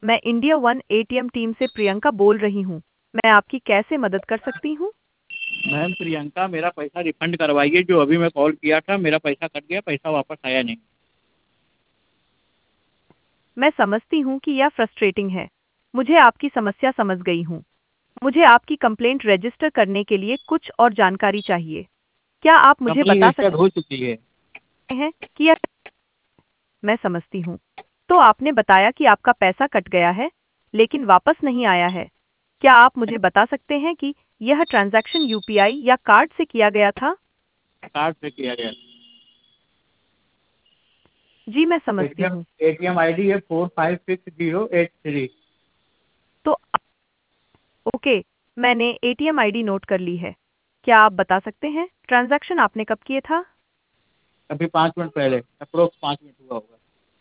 मैं India one ATM team से प्रियंका बोल रही हूँ। मैं आपकी कैसे मदद कर सकती हूँ? मैम प्रियंका, मेरा पैसा रिफंड करवाइए। जो अभी मैं कॉल किया था, मेरा पैसा कट गया, पैसा वापस आया नहीं। मैं समझती हूँ कि यह फ्रस्ट्रेटिंग है। मुझे आपकी समस्या समझ गई हूँ। मुझे आपकी कंप्लेंट रजिस्टर करने के लिए कुछ और जानकारी चाहिए। क्या आप मुझे कंप्लेन बता रजिस्टर्ड सकते हो चुकी है। हैं कि यह मैं समझती हूँ। तो आपने बताया कि आपका पैसा कट गया है, लेकिन वापस नहीं आया है। क्या आप मुझे बता सकते हैं कि यह ट्रांजैक्शन यूपीआई या कार्ड से किया गया था? कार्ड से किया गया। जी, मैं समझती एटीएम हूँ। एटीएम आईडी है 456083। तो ओके, मैंने एटीएम आईडी नोट कर ली है। क्या आप बता सकते हैं ट्रांजैक्शन आपने कब किए था? अभी 5 मिनट पहले, अप्रोक्स 5 मिनट हुआ होगा।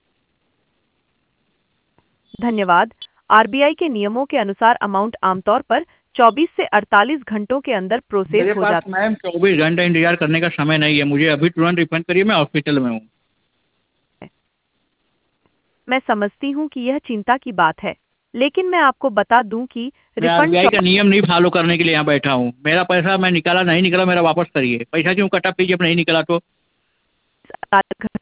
धन्यवाद। आरबीआई के नियमों के अनुसार अमाउंट आमतौर पर 24 से 48 घंटों के अंदर प्रोसेस मेरे हो पास जाता मैम 24 घंटे इंतजार करने का समय नहीं है। मुझे अभी तुरंत रिफंड करिए, मैं हॉस्पिटल में हूँ। है। मैं समझती हूँ कि यह चिंता की बात है, लेकिन मैं आपको बता दूं कि मैं रिफंड आरबीआई का नियम नहीं फॉलो करने के लिए यहाँ बैठा हूँ। मेरा पैसा मैं निकाला, नहीं निकला, मेरा वापस करिए। पैसा क्यों कटा प्लीज, जब नहीं निकला तो। 24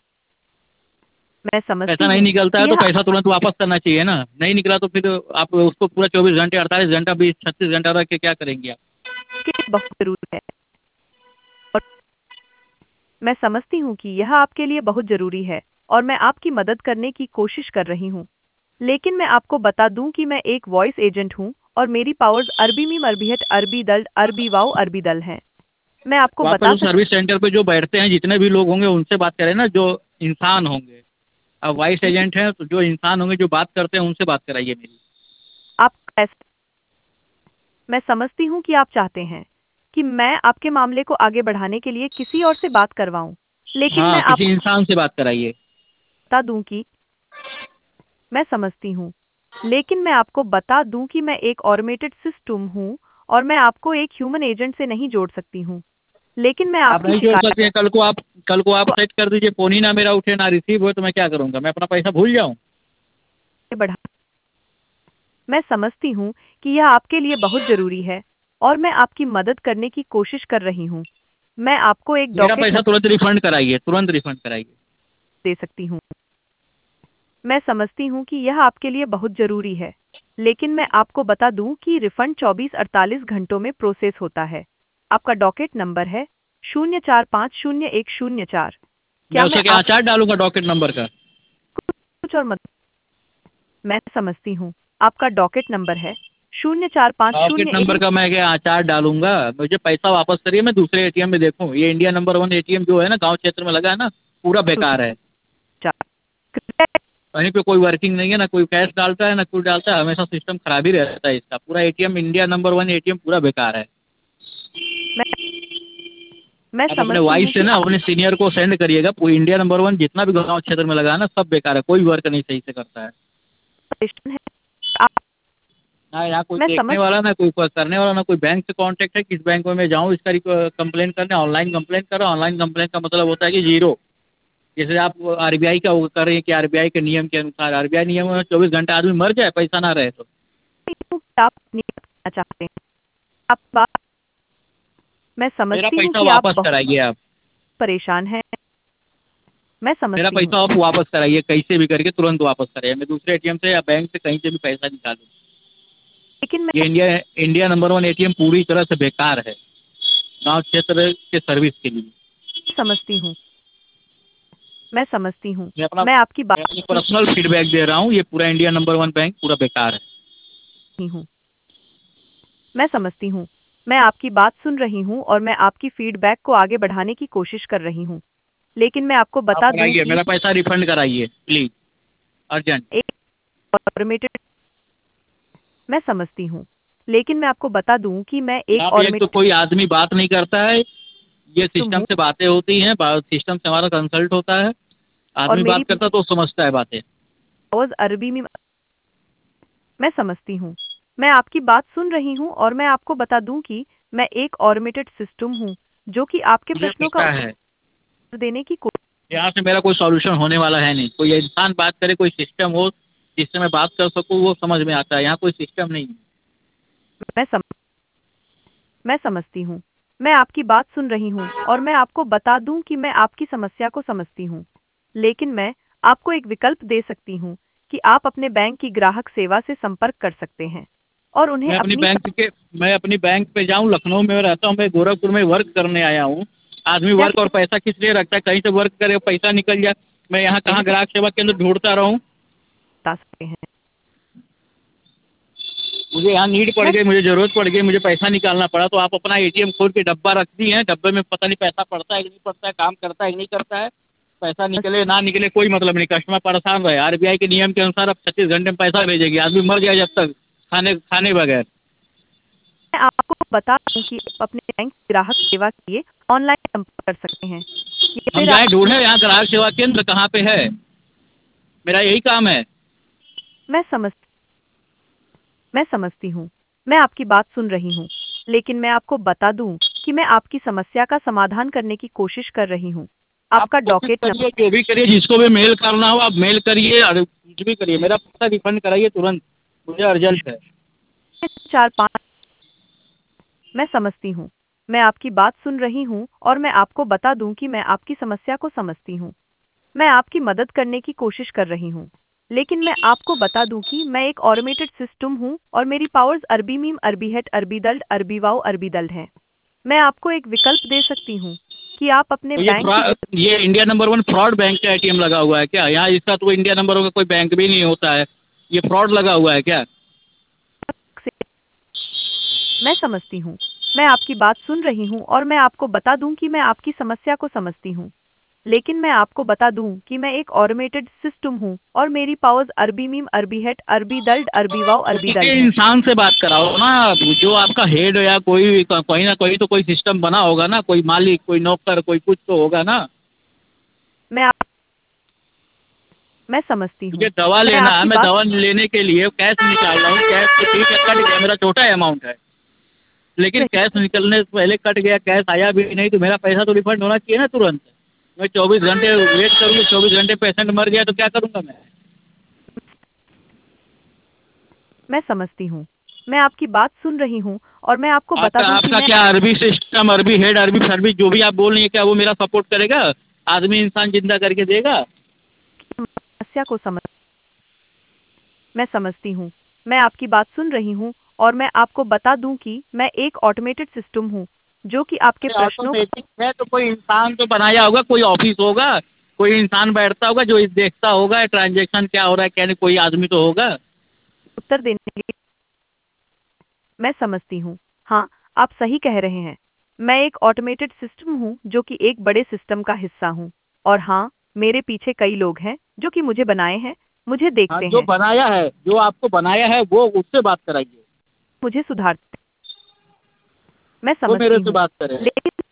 मैं पैसा समझती नहीं हूँ निकलता कि है तो यह पैसा तुरंत वापस करना चाहिए ना। नहीं निकला तो फिर आप उसको पूरा 24 घंटे, 48 घंटा, 20 36 घंटा रख के क्या करेंगे आप। आपके लिए बहुत जरूरी है और मैं समझती हूँ कि यह आपके लिए बहुत जरूरी है और मैं आपकी मदद करने की कोशिश कर रही हूँ। लेकिन मैं आपको बता दूं कि मैं एक वॉइस एजेंट हूँ और मेरी पावर्स अरबी मीम अरबीहट अरबी दल अरबी वाव अरबी दल हैं। मैं आपको तो आपका बता जो सकती सर्विस सेंटर पे जो बैठते हैं जितने भी लोग होंगे उनसे बात करें ना, जो इंसान होंगे। अब वाइस हूँ एजेंट हैं तो जो इंसान होंगे जो बात करते हैं उनसे बात कराइए मेरी। आप कैसे मैं समझती हूँ कि आप चाहते हैं कि मैं आपके मामले को आगे बढ़ाने के लिए किसी और से बात करवाऊँ, लेकिन हाँ, मैं किसी आपको इंसान से बात कराइए। बता दूं कि मैं समझती हूँ, लेकिन मैं आपको बता दूं कि मैं एक ऑटोमेटेड सिस्टम हूँ और मैं आपको एक ह्यूमन एजेंट से नहीं जोड़ सकती हूँ। लेकिन मैं आप आपकी नहीं जोड़ शिकायत सकते हैं। कल को आप को सेट कर दीजिए, फ़ोन ही ना मेरा उठे ना रिसीव हो, तो मैं क्या करूँगा? मैं अपना पैसा भूल जाऊँ? आगे बढ़ा मैं समझती हूँ कि यह आपके लिए बहुत जरूरी है और मैं आपकी मदद करने की कोशिश कर रही हूँ। मैं आपको एक मेरा डॉकेट पैसा नंबर तुरंत रिफंड कराइए, तुरंत रिफंड कराइए। दे सकती हूँ। मैं समझती हूँ कि यह आपके लिए बहुत जरूरी है, लेकिन मैं आपको बता दूं कि रिफंड 24-48 घंटों में प्रोसेस होता है। आपका डॉकेट नंबर है 04501004। मैं क्या मैं उसे क्या आप अचार डालूँगा डॉकेट नंबर का? कुछ और मदद मैं समझती हूँ। आपका डॉकेट नंबर है शून्य चार पाँच डॉकेट शून्य एक नंबर का मैं क्या अचार डालूँगा? मुझे पैसा वापस करिए, मैं दूसरे एटीएम में देखूँ। ये इंडिया नंबर 1 एटीएम जो है ना, गाँव क्षेत्र में लगा है ना, पूरा बेकार है। चार कृपया कहीं पे कोई वर्किंग नहीं है, ना कोई कैश डालता है ना कुछ डालता है। हमेशा सिस्टम खराब ही रहता है इसका। पूरा एटीएम, इंडिया नंबर 1 एटीएम पूरा बेकार है। मैं मैं आप अपने समझती वाइस हूँ से कि ना आप अपने सीनियर को सेंड करिएगा। पूरी इंडिया नंबर 1 जितना भी गाँव क्षेत्र में लगा है ना, सब बेकार है। कोई वर्क नहीं सही से करता है। परेशान हैं। आप ना यहाँ कोई मैं देखने समझ वाला, ना कोई करने वाला, ना कोई बैंक से कांटेक्ट है। किस बैंक में मैं जाऊँ इसका कंप्लेन करने? ऑनलाइन कंप्लेन कर रहा हूँ। ऑनलाइन कंप्लेन का मतलब होता है कि जीरो। जैसे आप आरबीआई का वो कर रहे हैं कि आरबीआई के नियम के अनुसार, आरबीआई नियम में 24 घंटा आदमी मर जाए पैसा ना रहे तो। सकती हूँ कि आप नियत करना चाहते हैं। आप बात मैं मेरा समझती हूँ पैसा कि आप वापस बहुत कराइए आप। परेशान हैं। मैं मेरा समझती हूँ, पैसा आप वापस कराइए, कैसे भी करके तुरंत वापस कराइए। मैं दूसरे एटीएम से या बैंक से कहीं से भी पैसा निकालूँ। लेकिन मैं ये इंडिया नंबर 1 एटीएम पूरी तरह से बेकार है गांव क्षेत्र के सर्विस के लिए। समझती हूँ। मैं समझती हूँ। मैं आपकी मैं बात अपनी सुन पर्सनल फीडबैक दे रहा हूँ। ये पूरा इंडिया नंबर 1 बैंक पूरा बेकार है। रही हूँ। मैं समझती हूँ। मैं आपकी बात सुन रही हूँ और मैं आपकी फीडबैक को आगे बढ़ाने की कोशिश कर रही हूँ। लेकिन मैं आपको आप बता दूं कराइए, कि मेरा पैसा रिफंड कराइए प्लीज, अर्जेंट। एक ऑटोमेटेड मैं समझती हूँ। लेकिन मैं आपको बता दूं कि मैं एक आप एक तो ऑटोमेटेड कोई आदमी बात नहीं करता है। ये सिस्टम सिस्टम हूँ से बातें होती हैं, सिस्टम से हमारा कंसल्ट होता है। और आदमी मेरी बात करता तो समझता है बातें। आवाज़ अरबी में मैं समझती हूँ। मैं आपकी बात सुन रही हूँ और मैं आपको बता दूं कि मैं एक ऑटोमेटेड सिस्टम हूँ जो कि आपके मुझे प्रश्नों का पता है उत्तर देने की कोशिश यहाँ से मेरा कोई सॉल्यूशन होने वाला है नहीं। कोई इंसान बात करे, कोई सिस्टम हो, जिससे मैं बात कर सकूँ वो समझ में आता है, यहाँ कोई सिस्टम नहीं है। मैं सम मैं समझती हूँ। मैं आपकी बात सुन रही हूँ और मैं आपको बता दूँ कि मैं आपकी समस्या को समझती हूँ। लेकिन मैं आपको एक विकल्प दे सकती हूँ कि आप अपने बैंक की ग्राहक सेवा से संपर्क कर सकते हैं और उन्हें मैं अपनी अपनी बैंक के मैं अपनी बैंक पे जाऊँ, लखनऊ में रहता हूँ, मैं गोरखपुर में वर्क करने आया हूँ। आदमी समस्या वर्क और पैसा किस लिए रखता है, कहीं से वर्क करे पैसा निकल जाए, मैं यहाँ कहाँ ग्राहक सेवा केंद्र ढूंढता रहूँ। बता सकते हैं। मुझे यहाँ नीड पड़ मैं गई, मुझे ज़रूरत पड़ गई, मुझे पैसा निकालना पड़ा, तो आप अपना एटीएम खोल के डब्बा रख दी हैं, डब्बे में पता नहीं पैसा पड़ता है कि नहीं पड़ता है, काम करता है कि नहीं करता है, पैसा निकले ना निकले कोई मतलब नहीं, कस्टमर परेशान रहे। आरबीआई के नियम के अनुसार अब 36 घंटे में पैसा भेजेगी, आदमी मर जाए जब तक खाने खाने बगैर। मैं आपको बता दूं कि आप अपने बैंक ग्राहक सेवा के लिए ऑनलाइन संपर्क कर सकते हैं या हम फिर जाएँ आप अपने ढूँढें यहाँ ग्राहक सेवा केंद्र कहाँ पे है, मेरा यही काम है। मैं समझ मैं समझती हूँ। मैं आपकी बात सुन रही हूँ, लेकिन मैं आपको बता दूं कि मैं आपकी समस्या का समाधान करने की कोशिश कर रही हूँ। आप आपका कोशिश डॉकेट करिए, जो भी करिए, जिसको भी मेल करना हो आप मेल करिए और कुछ भी करिए, मेरा पैसा रिफंड कराइए तुरंत, मुझे अर्जेंट है। नंबर 45। मैं समझती हूँ। मैं आपकी बात सुन रही हूँ और मैं आपको बता दूं कि मैं आपकी समस्या को समझती हूँ। मैं आपकी मदद करने की कोशिश कर रही हूँ। लेकिन मैं आपको बता दूं कि मैं एक ऑटोमेटेड सिस्टम हूँ और मेरी पावर्स अरबी मीम अरबी हेट अरबी दल्ड अरबी वाव अरबी दल्ड है। मैं आपको एक विकल्प दे सकती हूँ कि आप अपने तो बैंक की ये इंडिया नंबर 1 फ्रॉड बैंक का एटीएम लगा हुआ है क्या? यहाँ इसका तो इंडिया नंबर 1 का कोई बैंक भी नहीं होता है, ये फ्रॉड लगा हुआ है क्या? ग्राहक से मैं समझती हूँ। मैं आपकी बात सुन रही हूँ और मैं आपको बता दूं कि मैं आपकी समस्या को समझती हूँ। लेकिन मैं आपको बता दूं कि मैं एक ऑटोमेटेड सिस्टम हूँ और मेरी पावर्स अरबी मीम अरबी हेट अरबी दल्ड अरबी वाव तो अरबी किसी दल्ड है। इंसान से बात कराओ ना, जो आपका हेड या कोई कहीं ना कहीं तो कोई सिस्टम बना होगा ना, कोई मालिक, कोई नौकर, कोई कुछ तो होगा ना। मैं आप मैं समझती मुझे हूँ। दवा मैं लेना है, आपकी मैं बात दवा लेने के लिए कैश निकाल रहा हूँ, कैश तो ठीक है कट गया, मेरा छोटा अमाउंट है, लेकिन रही कैश निकलने से पहले कट गया, कैश आया भी नहीं, तो मेरा पैसा तो रिफंड होना चाहिए ना तुरंत। मैं 24 घंटे वेट करूँगी, 24 घंटे पेशेंट मर गया तो क्या करूँगा मैं? मैं समझती हूँ। मैं आपकी बात सुन रही हूँ और मैं आपको बता आपका दूं कि आपका मैं क्या अरबी सिस्टम, अरबी हेड, अरबी सर्विस जो भी आप बोल रही है, क्या वो मेरा सपोर्ट करेगा? आदमी इंसान जिंदा करके देगा? आपकी समस्या को मैं समझती हूँ। मैं आपकी बात सुन रही हूँ और मैं आपको बता दूं कि मैं एक ऑटोमेटेड सिस्टम हूँ जो कि आपके अरे प्रश्नों का ऑटोमेटिक है तो कोई इंसान तो बनाया होगा, कोई ऑफिस होगा, कोई इंसान बैठता होगा जो इस देखता होगा ट्रांजेक्शन क्या हो रहा है क्या नहीं, कोई आदमी तो होगा। उत्तर देने के लिए मैं समझती हूँ। हाँ, आप सही कह रहे हैं। मैं एक ऑटोमेटेड सिस्टम हूँ जो कि एक बड़े सिस्टम का हिस्सा हूँ। और हाँ, मेरे पीछे कई लोग हैं जो कि मुझे बनाए हैं, मुझे हाँ, देखते जो हैं, बनाया है, जो आपको बनाया है वो उससे बात कराइए, मुझे सुधारते हैं। मैं वो मेरे समझती से हूँ। बात करे। लेकिन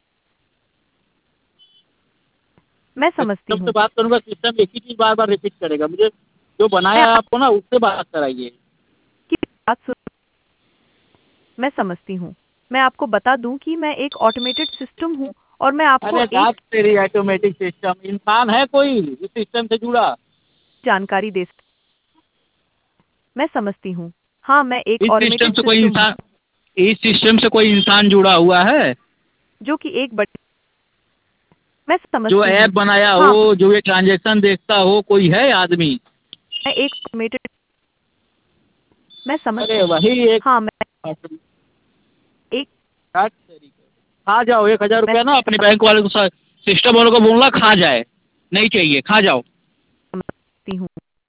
मैं मैं समझती सिस्टम से हूँ। बात करूंगा, सिस्टम एक ही चीज बार बार रिपीट करेगा, मुझे जो मैं बनाया है आपको ना उससे बात कराइए। आपकी बात सुन मैं समझती हूँ। मैं आपको बता दूं कि मैं एक ऑटोमेटेड सिस्टम हूँ और मैं आपको अरे एक बात तेरी ऑटोमेटिक सिस्टम, इंसान है कोई इस सिस्टम से जुड़ा? जानकारी दे मैं समझती हूँ। हाँ, मैं एक इस सिस्टम ऑटोमेटेड से कोई सिस्टम हूँ इंसान इस सिस्टम से कोई इंसान जुड़ा हुआ है? जो कि एक बड़े मैं जो समझती ऐप हूँ। बनाया हाँ, हो, जो ये ट्रांजेक्शन देखता हो, कोई है आदमी? मैं एक ऑटोमेटेड मैं समझती अरे हूँ। वही एक हाँ, मैं एक खा जाओ 1,000 रुपया ना अपने मैं बैंक वाले को, सिस्टम वालों को बोलना खा जाए, नहीं चाहिए, खा जाओ। समझती हूँ।